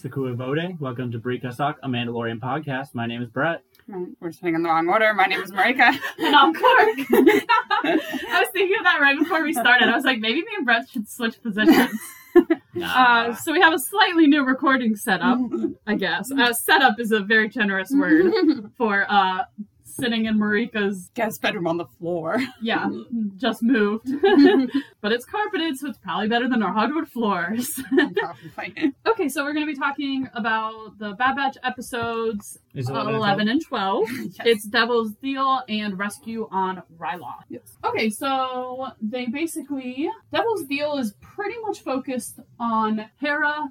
Sakui Vode. Welcome to Brika Sock, a Mandalorian podcast. My name is Brett. We're sitting in the wrong order. My name is Marika. And I'm Clark. I was thinking of that right before we started. I was like, maybe me and Brett should switch positions. So we have a slightly new recording setup, I guess. Setup is a very generous word for sitting in Marika's guest bedroom on the floor. Yeah, just moved. But it's carpeted, so it's probably better than our hardwood floors. Probably. Okay, so we're going to be talking about the Bad Batch episodes Is it 11 and 12. Yes. It's Devil's Deal and Rescue on Ryloth. Yes. Okay, so they basically... Devil's Deal is pretty much focused on Hera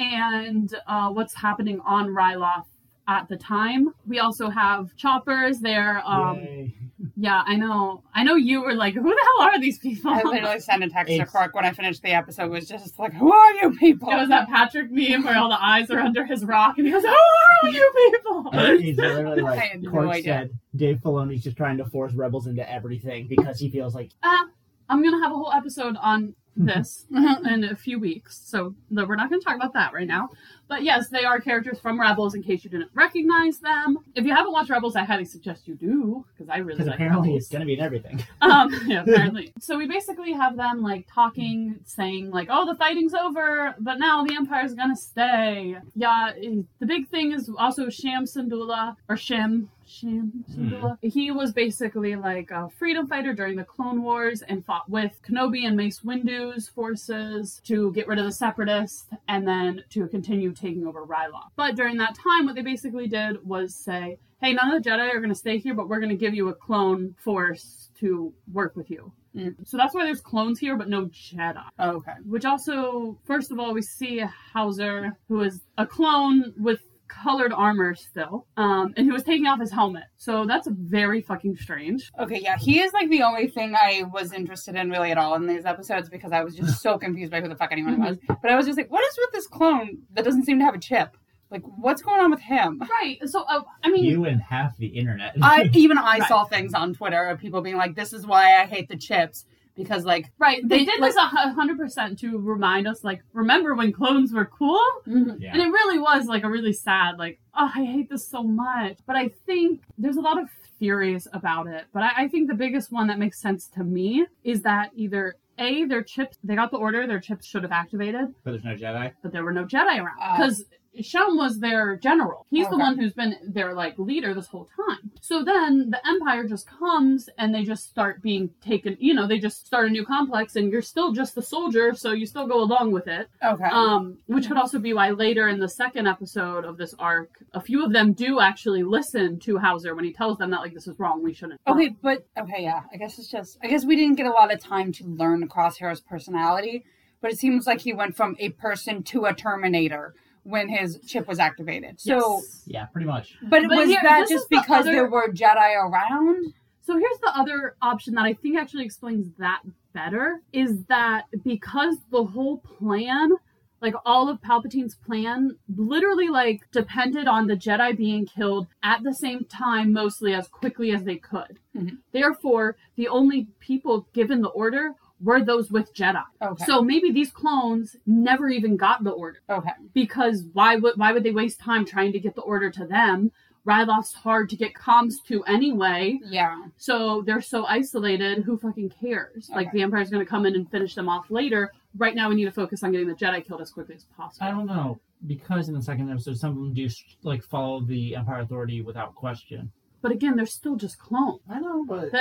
and what's happening on Ryloth at the time. We also have Choppers there. Yay. Yeah, I know you were like, who the hell are these people? I literally sent a text to Clark when I finished the episode. Was just like, who are you people? It was that Patrick meme where all the eyes are under his rock and he goes, who are you people? He's literally I like, had no Court idea. said, Dave Filoni's just trying to force Rebels into everything because he feels like... I'm going to have a whole episode on this in a few weeks, so we're not going to talk about that right now. But yes, they are characters from Rebels in case you didn't recognize them. If you haven't watched Rebels, I highly suggest you do, because I really Because like apparently Rebels. it's going to be in everything. Yeah, apparently. So we basically have them, like, talking, saying, like, oh, the fighting's over, but now the Empire's gonna stay. Yeah, the big thing is also Sham Syndulla, or Shim Syndulla. He was basically, like, a freedom fighter during the Clone Wars and fought with Kenobi and Mace Windu's forces to get rid of the Separatists and then to continue taking over Ryloth. But during that time, what they basically did was say, hey, none of the Jedi are going to stay here, but we're going to give you a clone force to work with you. So that's why there's clones here, but no Jedi. Oh, okay. Which also, first of all, we see Hauser, who is a clone with colored armor still, and who was taking off his helmet. So that's very fucking strange. Okay, yeah, he is like the only thing I was interested in really at all in these episodes because I was just so confused by who the fuck anyone was. But I was just like, what is with this clone that doesn't seem to have a chip? Like, what's going on with him? Right. So, I mean... You and half the internet. I Right. saw things on Twitter of people being like, this is why I hate the chips. Because, like... Right, they did this 100% to remind us, like, remember when clones were cool? Yeah. And it really was, like, a really sad, like, oh, I hate this so much. But I think there's a lot of theories about it. But I think the biggest one that makes sense to me is that either, A, their chips, they got the order, their chips should have activated, But there's no Jedi. but there were no Jedi around. Because Shum was their general. He's the Okay. one who's been their, like, leader this whole time. So then the Empire just comes and they just start being taken, they just start a new complex and you're still just the soldier, so you still go along with it. Okay. Which could also be why later in the second episode of this arc, a few of them do actually listen to Hauser when he tells them that, like, this is wrong, we shouldn't. Okay, yeah. I guess we didn't get a lot of time to learn Crosshair's personality, but it seems like he went from a person to a Terminator when his chip was activated. So, Yes. Yeah, pretty much. but But was here, that this just is the because other- there were Jedi around? So here's the other option that I think actually explains that better, is that because the whole plan, like all of Palpatine's plan, literally like depended on the Jedi being killed at the same time, mostly as quickly as they could. Mhm. Therefore, the only people given the order were those with Jedi. Okay. So maybe these clones never even got the order, Okay. because why would they waste time trying to get the order to them? Ryloth's hard to get comms to anyway. Yeah. So they're so isolated, who fucking cares? Like, Okay. the Empire's going to come in and finish them off later. Right now we need to focus on getting the Jedi killed as quickly as possible. I don't know. Because in the second episode, some of them do, like, follow the Empire Authority without question. But again, they're still just clones. I know, but...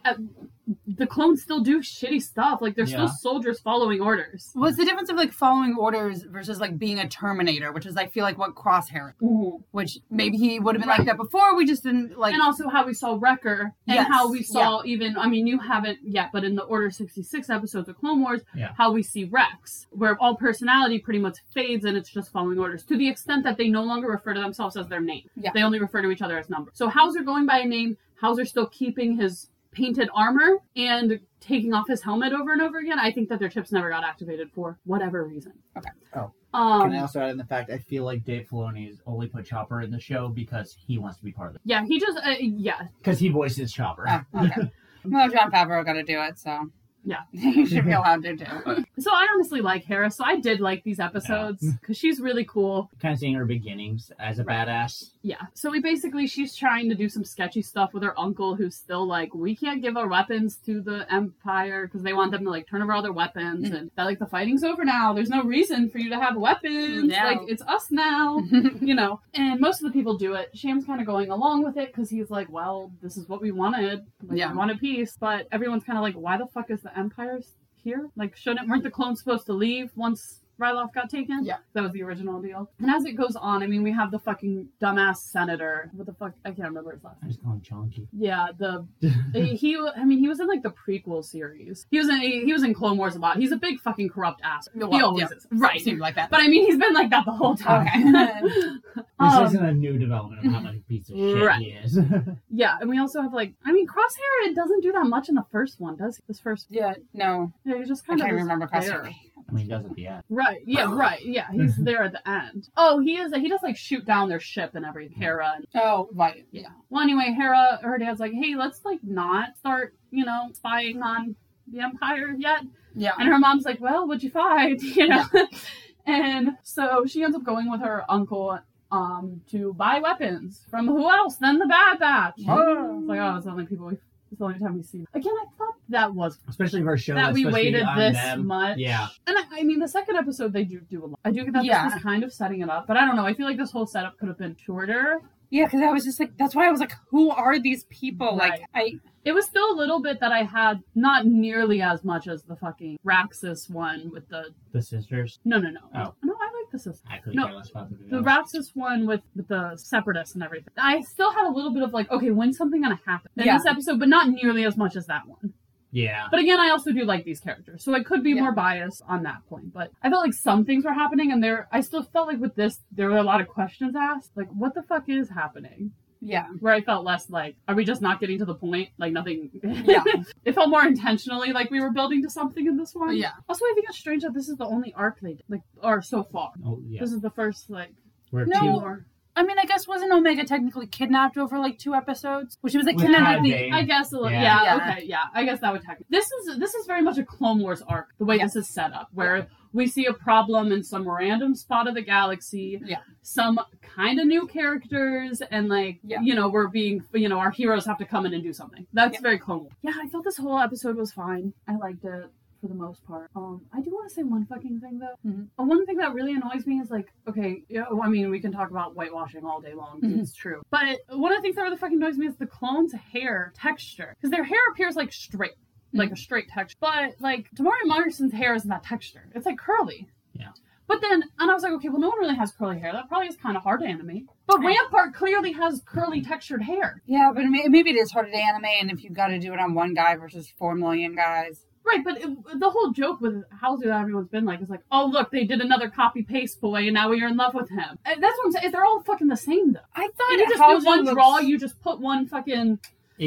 The clones still do shitty stuff. Like, they're still soldiers following orders. What's the difference of like following orders versus like being a Terminator, which is I feel like what Crosshair, which maybe he would have been like that before. We just didn't like. And also how we saw Wrecker, and Yes, how we saw even, I mean, you haven't yet, but in the Order 66 episodes of Clone Wars, how we see Rex, where all personality pretty much fades and it's just following orders, to the extent that they no longer refer to themselves as their name. Yeah. They only refer to each other as numbers. So Hauser going by a name, Hauser still keeping his painted armor and taking off his helmet over and over again. I think that their chips never got activated for whatever reason. Okay. Oh. Can I also add in the fact I feel like Dave Filoni's only put Chopper in the show because he wants to be part of it. Yeah, he just, Because he voices Chopper. Okay. Well, Jon Favreau got to do it, so. Yeah. You should be allowed to too. So I honestly like Hera, so I did like these episodes because she's really cool. Kind of seeing her beginnings as a badass. Yeah. So she's trying to do some sketchy stuff with her uncle, who's still like, we can't give our weapons to the Empire because they want them to like turn over all their weapons, and that like the fighting's over now. There's no reason for you to have weapons. Yeah. Like it's us now, you know. And most of the people do it. Sham's kind of going along with it because he's like, well, this is what we wanted. Like, we wanted peace, but everyone's kind of like, why the fuck is the Empire here? Like, weren't the clones supposed to leave once Ryloth got taken? Yeah. That was the original deal. And as it goes on, I mean, we have the fucking dumbass senator. What the fuck? I can't remember his last I name. just call him Chonky. Yeah, he was in like the prequel series. He was in Clone Wars a lot. He's a big fucking corrupt ass. Well, he always is. Right. Seemed like that. But I mean, he's been like that the whole time. This isn't a new development of how much piece of shit he is. Yeah, and we also have like, I mean, Crosshair, it doesn't do that much in the first one, does he? This first Yeah, no. Yeah, he just I kind of can't remember there. Crosshair. I mean, he does at the end. Right, yeah, he's there at the end. Oh, he does like shoot down their ship and everything, Hera. And, Oh, right. yeah. Well, anyway, Hera, her dad's like, hey, let's like not start, spying on the Empire yet. Yeah. And her mom's like, well, what'd you find? And so she ends up going with her uncle to buy weapons from who else than the Bad Batch. Oh. It's like, it's the only time we see them. Again, I thought that was Especially for a show that that's we supposed to be waited on this them. much. Yeah. And I mean, the second episode, they do a lot. I do get that this was kind of setting it up, but I don't know. I feel like this whole setup could have been shorter. Yeah, because I was just like, that's why I was like, who are these people? Right. Like, It was still a little bit that I had, not nearly as much as the fucking Raxus one with the sisters. No. Oh. No, I like the sisters. I couldn't No, care less about the Raxus one with the separatists and everything. I still had a little bit of like, okay, when's something gonna happen in this episode, but not nearly as much as that one. Yeah. But again, I also do like these characters, so I could be more biased on that point. But I felt like some things were happening, and I still felt like with this, there were a lot of questions asked, like, what the fuck is happening? yeah. Where I felt less like, are we just not getting to the point? Like nothing. Yeah. It felt more intentionally like we were building to something in this one. Yeah. Also, I think it's strange that this is the only arc they did, or so far. Oh, yeah. This is the first We're No. two more. I mean, I guess wasn't Omega technically kidnapped over like 2 episodes? Well, she was like With kidnapped Cad at the... Bane. I guess a little. Yeah. Yeah. Okay. Yeah. I guess that would technically. This is very much a Clone Wars arc. The way this is set up, where we see a problem in some random spot of the galaxy. Yeah. Some kind of new characters, and we're being, our heroes have to come in and do something. That's very Clone Wars. Yeah, I felt this whole episode was fine. I liked it for the most part. I do want to say one fucking thing though. Mm-hmm. One thing that really annoys me is like, okay, I mean, we can talk about whitewashing all day long. It's true. But one of the things that really fucking annoys me is the clones' hair texture. Because their hair appears like straight. Like a straight texture. But like Tamari Morrison's hair isn't that texture. It's like curly. Yeah. But then, and I was like, okay, well, no one really has curly hair. That probably is kind of hard to animate. But Rampart clearly has curly textured hair. Yeah, but maybe it is harder to animate, and if you've got to do it on one guy versus 4 million guys. Right, but the whole joke with how everyone's been like is like, oh, look, they did another copy-paste boy, and now we're in love with him. And that's what I'm saying. They're all fucking the same, though. I thought You just Halsey do one looks- draw, you just put one fucking...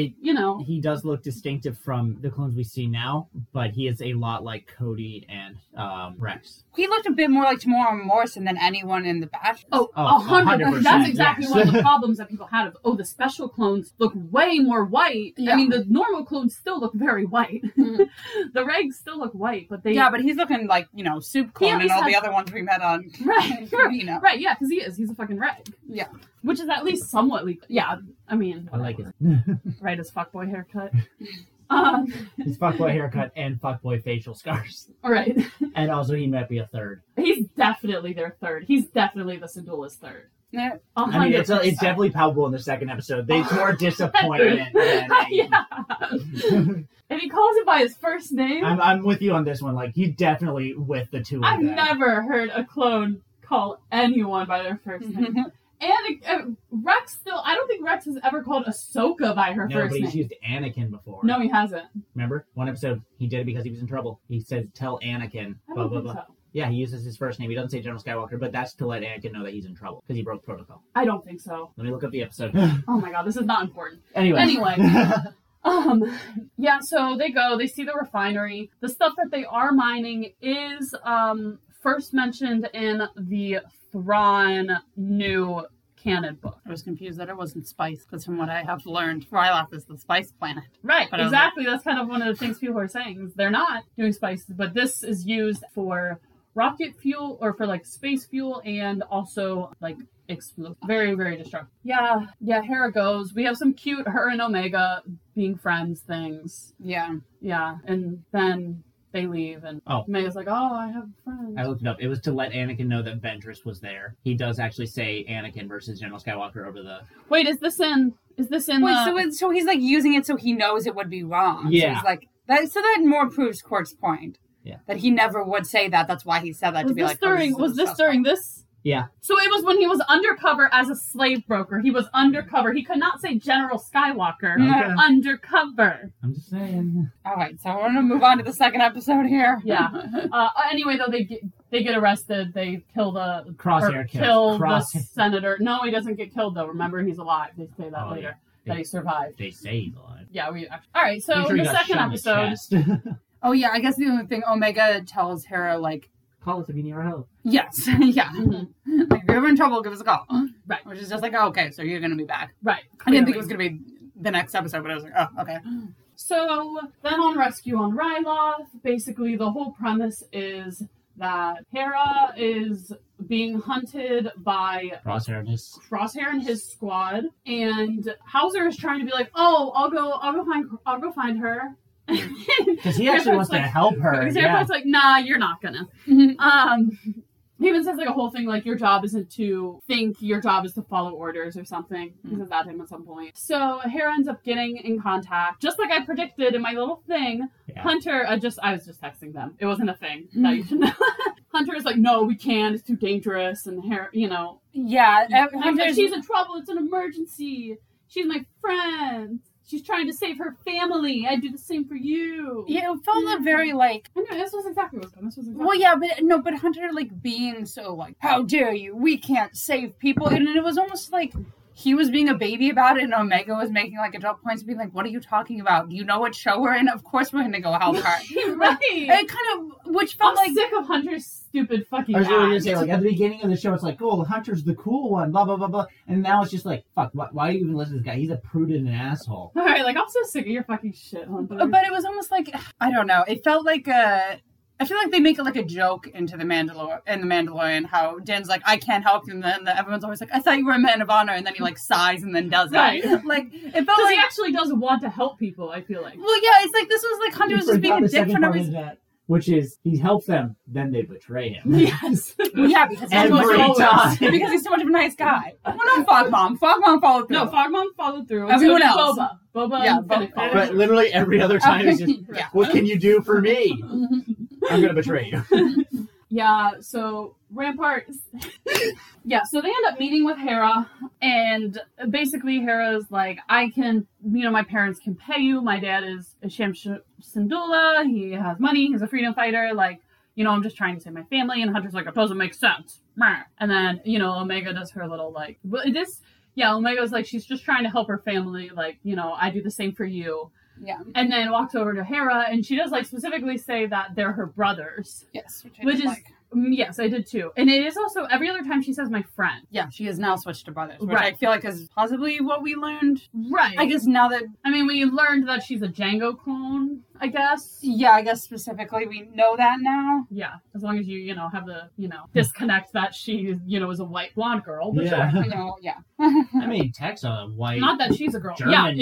He does look distinctive from the clones we see now, but he is a lot like Cody and Rex. He looked a bit more like Tamara Morrison than anyone in the Batch. Oh, 100%, 100%. That's exactly yes. one of the problems that people had of, the special clones look way more white. Yeah. I mean, the normal clones still look very white. The regs still look white, but they... Yeah, but he's looking like, Soup Clone and least all the has- other ones we met on. Right, right, yeah, because he is. He's a fucking reg. Yeah. Which is at least somewhat legal. Yeah, I mean... I like it. Right, his fuckboy haircut. His fuckboy haircut and fuckboy facial scars. Right. And also he might be a third. He's definitely their third. He's definitely the Syndulla's third. Yeah. I mean, it's 100%. definitely palpable in the second episode. There's more disappointment than Yeah. And he calls him by his first name. I'm with you on this one. Like, he's definitely with the two of I've them. never heard a clone call anyone by their first name. And Rex still, I don't think Rex has ever called Ahsoka by her No, first but name. he's used Anakin before. No, he hasn't. Remember? One episode, he did it because he was in trouble. He said, tell Anakin, I blah, don't blah, think blah. so. Yeah, he uses his first name. He doesn't say General Skywalker, but that's to let Anakin know that he's in trouble because he broke protocol. I don't think so. Let me look up the episode. Oh my god, this is not important. Anyway. Yeah, so they see the refinery. The stuff that they are mining is first mentioned in the Thrawn new canon book. I was confused that it wasn't spice, because from what I have learned, Ryloth is the spice planet. Right, But I was exactly. That's kind of one of the things people are saying. Is they're not doing spices, but this is used for rocket fuel or for like space fuel and also like explosive. Very, very destructive. Yeah, Hera goes. We have some cute her and Omega being friends things. Yeah. Yeah, and then they leave and Omega's like, oh, I have friends. I looked it up. It was to let Anakin know that Ventress was there. He does actually say Anakin versus General Skywalker over the... Wait, is this in so he's like using it so he knows it would be wrong. Yeah. So he's like, that more proves Quark's point. Yeah. That he never would say that. That's why he said that to be like, was this during this? Yeah. So it was when he was undercover as a slave broker. He was undercover. He could not say General Skywalker. Okay. Undercover. I'm just saying. All right, so we're going to move on to the second episode here. Yeah. Anyway, though, they get arrested. They kill the... Crosshair kill the senator. No, he doesn't get killed, though. Remember, he's alive. They say that later. Yeah. That he survived. They say he's alive. Yeah, all right, so Sure the second episode... Oh, yeah, I guess the only thing, Omega tells Hera, like... Call us if you need our help. Yes, yeah. Mm-hmm. Like, if you're ever in trouble, give us a call. Right. Which is just like, oh, okay, so you're going to be back. Right. I didn't think it was going to be the next episode, but I was like, oh, okay. So then on Rescue on Ryloth, basically the whole premise is that Hera is being hunted by Crosshair and his squad, and Hauser is trying to be like, oh, I'll go find her. Because he actually wants to help her. Because yeah. Airport's like, nah, you're not gonna. He even says like a whole thing like your job isn't to think, your job is to follow orders or something. He says that to him at some point. So Hera ends up getting in contact, just like I predicted in my little thing. Yeah. Hunter, I was just texting them. It wasn't a thing that you should know. Hunter is like, no, we can't. It's too dangerous. And Hera, Yeah, Hunter's she's in trouble. It's an emergency. She's my friend. She's trying to save her family. I'd do the same for you. Yeah, it felt very like... I know, this was exactly what was going on. Well, yeah, but Hunter, like, being so, like, how dare you? We can't save people. And it was almost like he was being a baby about it, and Omega was making, like, adult points, being like, what are you talking about? Do you know what show we're in? Of course we're going to go help her. Right. It kind of, which felt I'm like... sick of Hunter's stupid fucking I was going to act. say, like, at the beginning of the show, it's like, oh, Hunter's the cool one, blah, blah, blah, blah. And now it's just like, fuck, why do you even listen to this guy? He's a prude and an asshole. Alright, like, I'm so sick of your fucking shit, Hunter. But it was almost like, I don't know, it felt like I feel like they make it like a joke into the Mandalorian, how Dan's like, I can't help you, and then everyone's always like, I thought you were a man of honor, and then he like sighs and then does it. Right. Like, it felt Because like... he actually does want to help people, I feel like. Well, yeah, it's like, this was like Hunter was just being a dick for no reason. Which is, he helps them, then they betray him. Yes. Well, yeah, because he's too much of a nice guy. Well, no, Fog Mom followed through. No, Fog Mom followed through. Everyone so else. Boba Yeah, and Fennec followed But through. literally every other time it's just, Yeah. what can you do for me? I'm going to betray you. Yeah, so Rampart... yeah, so they end up meeting with Hera, and basically Hera's like, my parents can pay you, my dad is Sham Syndulla, he has money, he's a freedom fighter, like, I'm just trying to save my family, and Hunter's like, it doesn't make sense. And then, Omega does her little, like, Omega's like, she's just trying to help her family, like, I do the same for you. Yeah. And then walks over to Hera, and she does, like, specifically say that they're her brothers. Yes, which is like. Yes, I did too. And it is also, every other time she says my friend. Yeah, she has now switched to brothers, which Right. I feel like is possibly what we learned. Right. I guess now that... I mean, we learned that she's a Django clone, I guess. Yeah, I guess specifically we know that now. Yeah, as long as you, have the, disconnect that she, is a white blonde girl. But Yeah. sure. Yeah. I mean, Tech's a white. Not that she's a girl. German yeah, man.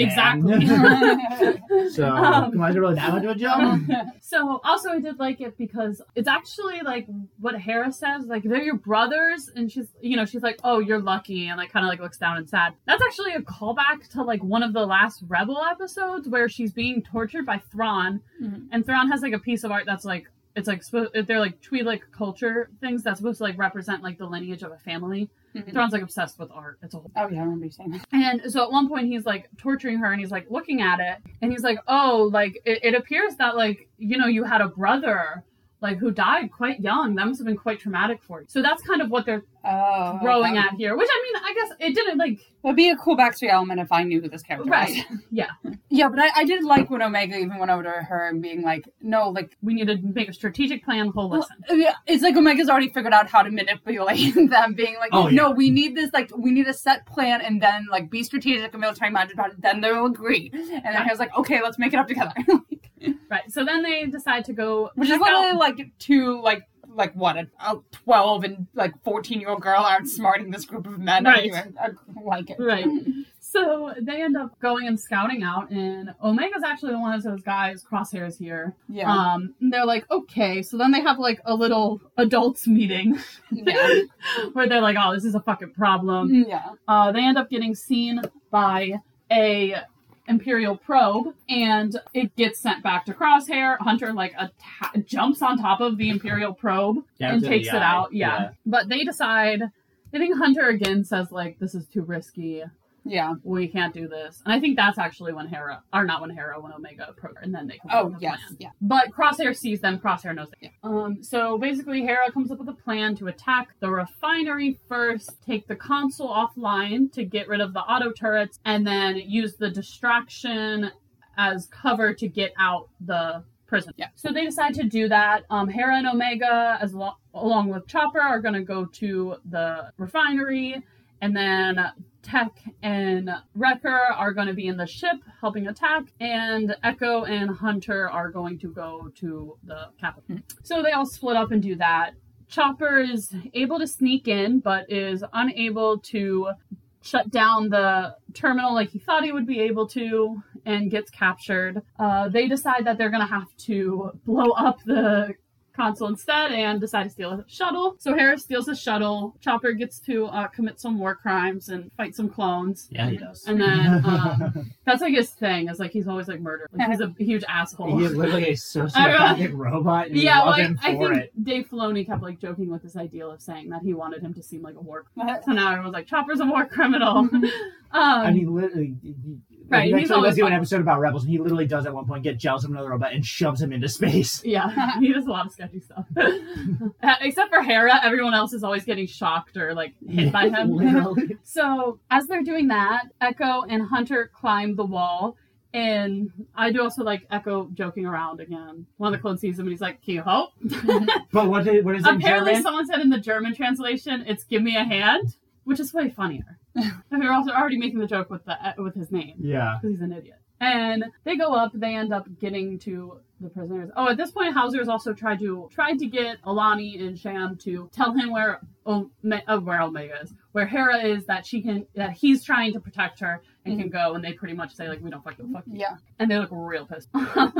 exactly. So, come on, is it really that much of a jump? So, also I did like it because it's actually, like, what Hera says, like, they're your brothers, and she's like, oh, you're lucky, and, like, kind of, like, looks down and sad. That's actually a callback to, like, one of the last Rebel episodes where she's being tortured by Thrawn, and Thrawn has, like, a piece of art that's, like, it's, like, they're, like, Twi'lek culture things that's supposed to, like, represent, like, the lineage of a family. Thrawn's, like, obsessed with art. It's a whole... Oh, yeah, I remember you saying that. And so at one point he's, like, torturing her, and he's, like, looking at it, and he's like, oh, like, it appears that, like, you had a brother like who died quite young. That must have been quite traumatic for you. So that's kind of what they're Oh, throwing okay. at here. Which I mean, I guess it didn't like It'd be a cool backstory element if I knew who this character right. was. Yeah, Yeah, but I did like when Omega even went over to her and being like, no, like, we need to make a strategic plan. Well, listen. yeah, it's like Omega's already figured out how to manipulate them, being like, Oh, no, we need this, like, we need a set plan and then, like, be strategic and military minded about it, then they'll agree. And then I was like, okay, let's make it up together. Right. So then they decide to go Which is check out- literally like two, like what, a 12 and, like, 14-year-old girl outsmarting this group of men. Right. I like it. Right. So they end up going and scouting out, and Omega's actually the one that says, guys, Crosshair's here. Yeah. And they're like, okay. So then they have like a little adults meeting Yeah. where they're like, oh, this is a fucking problem. Yeah. They end up getting seen by a Imperial probe, and it gets sent back to Crosshair. Hunter like jumps on top of the Imperial probe Down and to takes the it eye. out. Yeah. But they decide, I think Hunter again says like, this is too risky. Yeah. We can't do this. And I think that's actually when when Omega approached her, and then they come up Oh, with a yes. plan. Yeah. But Crosshair sees them. Crosshair knows them. So basically, Hera comes up with a plan to attack the refinery first, take the console offline to get rid of the auto turrets, and then use the distraction as cover to get out the prison. Yeah. So they decide to do that. Hera and Omega, along with Chopper, are going to go to the refinery, and then Tech and Wrecker are going to be in the ship helping attack, and Echo and Hunter are going to go to the capital. So they all split up and do that. Chopper is able to sneak in, but is unable to shut down the terminal like he thought he would be able to, and gets captured. They decide that they're going to have to blow up the console instead and decide to steal a shuttle. So Hera steals a shuttle. Chopper gets to commit some war crimes and fight some clones. Yeah, he does. And then that's like his thing, is like he's always like murdered. Like, he's a huge asshole. He is literally a sociopathic robot. And you Yeah, love well, him I for think it. Dave Filoni kept like joking with this ideal of saying that he wanted him to seem like a war criminal. So now everyone's like, Chopper's a war criminal. I mean, literally, Right, he he's actually always was doing fun. an episode about Rebels, and he literally does at one point get jealous of another robot and shoves him into space. Yeah, he does a lot of sketchy stuff. Except for Hera, everyone else is always getting shocked or like hit by him. Literally. So as they're doing that, Echo and Hunter climb the wall. And I do also like Echo joking around again. One of the clones sees him and he's like, "Can you help?" But what is it in Apparently, German? someone said in the German translation, "It's give me a hand," which is way funnier. And they're also already making the joke with his name. Yeah. Because he's an idiot. And they go up. They end up getting to the prisoners. Oh, at this point, Hauser has also tried to get Alani and Sham to tell him where Omega is, where Hera is, that he's trying to protect her and can go. And they pretty much say like, "We don't fuck you." Yeah. And they look real pissed.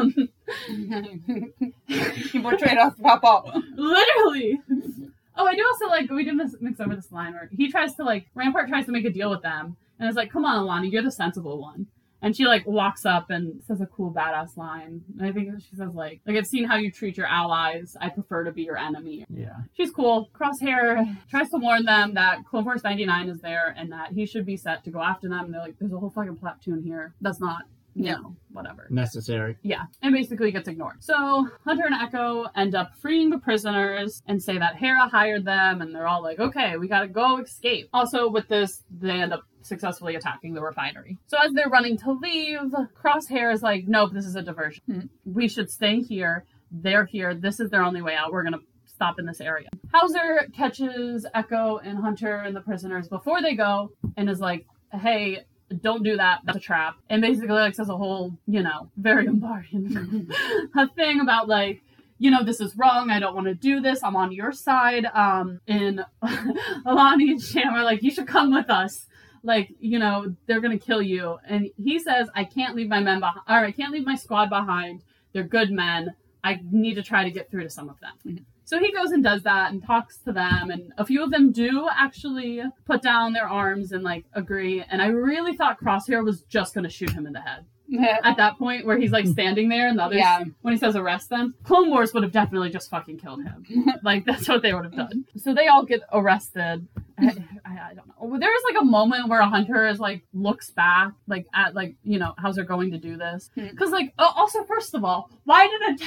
He portrayed us, Papa. Literally. Oh, I do also like, we did mix over this line where he tries to like, Rampart tries to make a deal with them. And it's like, "Come on, Alani, you're the sensible one." And she like walks up and says a cool badass line. And I think she says like, "I've seen how you treat your allies. I prefer to be your enemy." Yeah. She's cool. Crosshair tries to warn them that Clone Force 99 is there and that he should be set to go after them. And they're like, "There's a whole fucking platoon here. That's not, whatever." Necessary. Yeah, and basically gets ignored. So Hunter and Echo end up freeing the prisoners and say that Hera hired them, and they're all like, "Okay, we gotta go escape." Also, with this, they end up successfully attacking the refinery. So as they're running to leave, Crosshair is like, "Nope, this is a diversion. We should stay here. They're here. This is their only way out. We're gonna stop in this area." Hauser catches Echo and Hunter and the prisoners before they go and is like, "Hey, don't do that. That's a trap." And basically like says a whole, very Umbarian a thing about like, "This is wrong. I don't want to do this. I'm on your side." And Alani and Sham are like, "You should come with us. Like, they're going to kill you." And he says, "I can't leave my men behind, or I can't leave my squad behind. They're good men. I need to try to get through to some of them." Mm-hmm. So he goes and does that and talks to them, and a few of them do actually put down their arms and like agree. And I really thought Crosshair was just going to shoot him in the head. At that point where he's like standing there and the others, when he says arrest them, Clone Wars would have definitely just fucking killed him. Like that's what they would have done. So they all get arrested I don't know. There was like a moment where a hunter is like looks back like at like, you know, how's they're going to do this? Because like also first of all, why didn't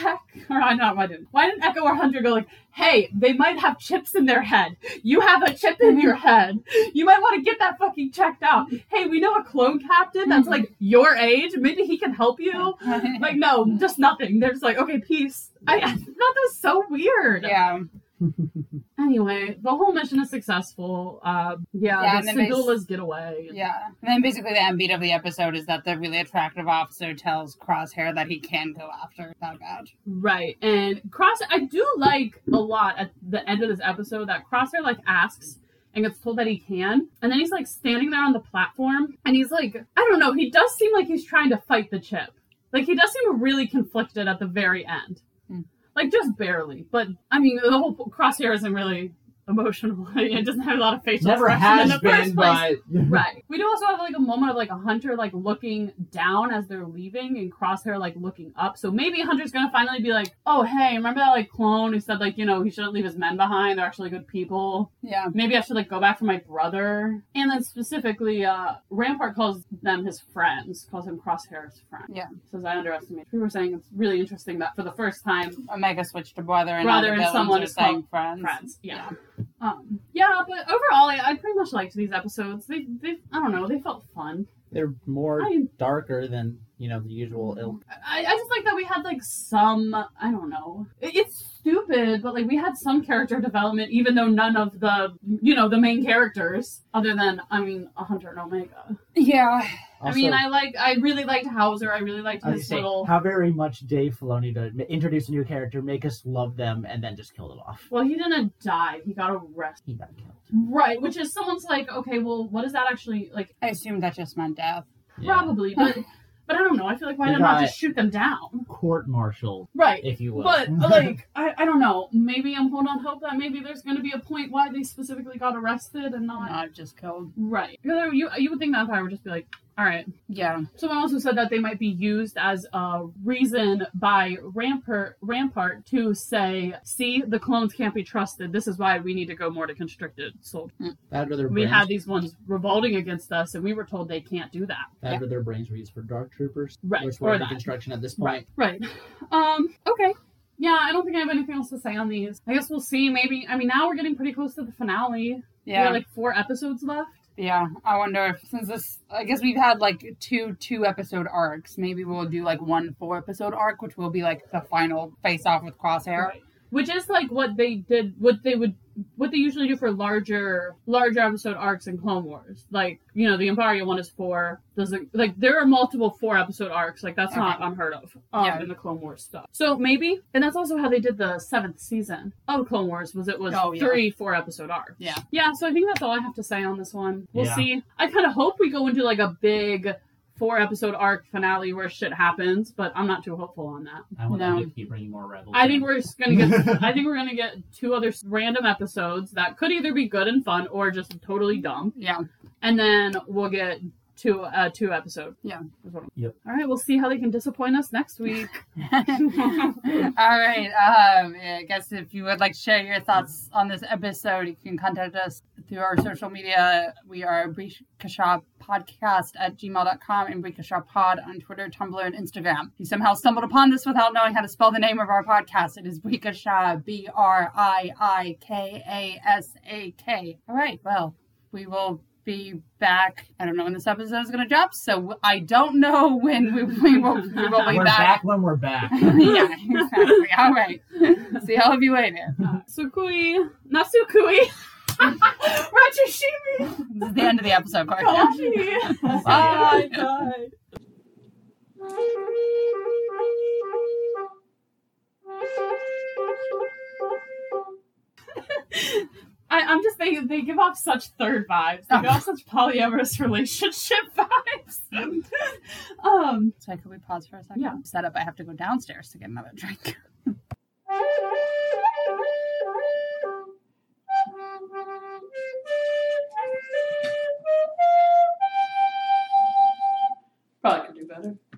Echo or Hunter go like, hey, they might have chips in their head. You have a chip in your head. You might want to get that fucking checked out. Hey, we know a clone captain that's like your age. Maybe he can help you. Like no, just nothing. They're just like, okay, peace. I thought that was so weird. Yeah. Anyway, the whole mission is successful. The Syndulla's get away. Yeah. And then basically the end beat of the episode is that the really attractive officer tells Crosshair that he can go after that badge. Right. And I do like a lot at the end of this episode that Crosshair like asks and gets told that he can. And then he's like standing there on the platform and he's like, I don't know, he does seem like he's trying to fight the chip. Like he does seem really conflicted at the very end. Like, just barely. But, I mean, the whole Crosshair isn't really emotional. It doesn't have a lot of facial expression in the first place. Right. We do also have, like, a moment of, like, a hunter, like, looking down as they're leaving and Crosshair, like, looking up. So maybe Hunter's gonna finally be like, oh, hey, remember that, like, clone who said, like, you know, he shouldn't leave his men behind? They're actually good people. Yeah. Maybe I should, like, go back for my brother. And then specifically, Rampart calls them his friends. Calls him Crosshair's friend. Yeah. Says I underestimate. We were saying it's really interesting that for the first time, Omega switched to brother and someone is saying friends. Yeah. But overall, I pretty much liked these episodes. They I don't know, they felt fun. They're more darker than, you know, the usual ilk. I just like that we had, like, some, I don't know. It's stupid, but, like, we had some character development, even though none of the, you know, the main characters, other than, I mean, a Hunter and Omega. Yeah. Also, I mean, I really liked Hauser. I really liked his little... How very much Dave Filoni to introduce a new character, make us love them, and then just kill them off. Well, he didn't die. He got arrested. He got killed. Right, which is someone's like, okay, well, what is that actually, like... I assume that just meant death. Probably, but I don't know. I feel like why not just shoot them down? Court-martialed, right? If you will. But like, I don't know. Maybe I'm holding on hope that maybe there's going to be a point why they specifically got arrested and not just killed. Right? Because you would think that Empire would just be like, all right. Yeah. Someone also said that they might be used as a reason by Rampart to say, see, the clones can't be trusted. This is why we need to go more to constricted soldiers. We had these ones revolting against us, and we were told they can't do that. That or their brains were used for dark troopers. Right. Which were construction at this point. Right. Okay. Yeah, I don't think I have anything else to say on these. I guess we'll see. Maybe, I mean, now we're getting pretty close to the finale. Yeah. We have like 4 episodes left. Yeah, I wonder if, since this, I guess we've had like two episode arcs, maybe we'll do like 1 4-episode arc, which will be like the final face off with Crosshair. Right. Which is like what they usually do for larger episode arcs in Clone Wars. Like, you know, the Imperia one is 4. There are multiple 4-episode arcs. Like, that's not unheard of in the Clone Wars stuff. So maybe, and that's also how they did the 7th season of Clone Wars, was 3 4-episode arcs. Yeah. Yeah, so I think that's all I have to say on this one. We'll see. I kind of hope we go into like a big 4-episode arc finale where shit happens, but I'm not too hopeful on that. I want them to keep bringing more rebels. I think we're gonna get 2 other random episodes that could either be good and fun or just totally dumb. Yeah. And then we'll get 2 episodes. Yeah. Yep. All right, we'll see how they can disappoint us next week. All right. I guess if you would like to share your thoughts on this episode, you can contact us through our social media. We are Brickashaw Podcast at gmail.com and Brickashaw Pod on Twitter, Tumblr, and Instagram. If you somehow stumbled upon this without knowing how to spell the name of our podcast, it is Brickashaw, BRIIKASAK. All right. Well, we will be back. I don't know when this episode is going to drop, so I don't know when we will be back. We're back when we're back. Yeah, exactly. All right. See all of you later. Sukui. Nasukui. Rachishimi. This is the end of the episode, Corey. Bye. Bye. I'm just thinking they give off such third vibes. They give off such polyamorous relationship vibes. So could we pause for a second? Yeah. Set up. I have to go downstairs to get another drink. Probably could do better.